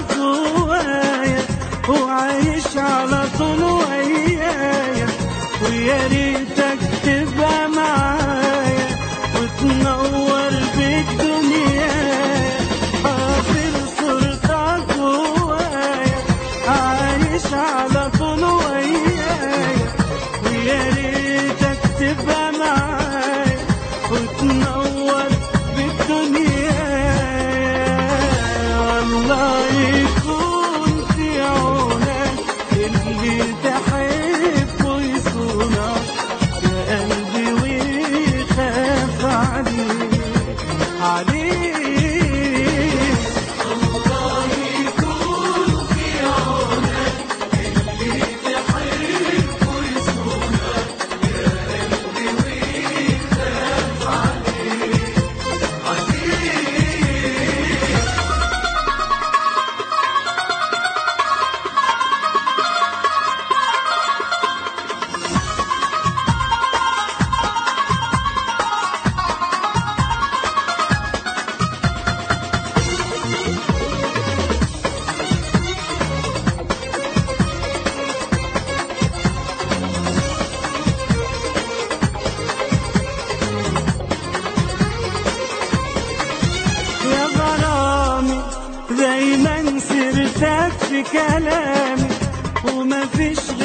جوايا وعايش على طول ويايا، ويا ريتك تبقى معايا وتنور بالدنيا. حاضر صورتك جوايا عايش على طول ويايا، ويا ريتك تبقى معايا وتنور بالدنيا. الله يكون في عونك اللي تحبه يصونك يا قلبي ويخاف عليك عليك. الله يكون في عونك اللي تحبه يصونك يا قلبي ويخاف عليك عليك. يا غرامي دايما سيرتك في كلامي، وما فيش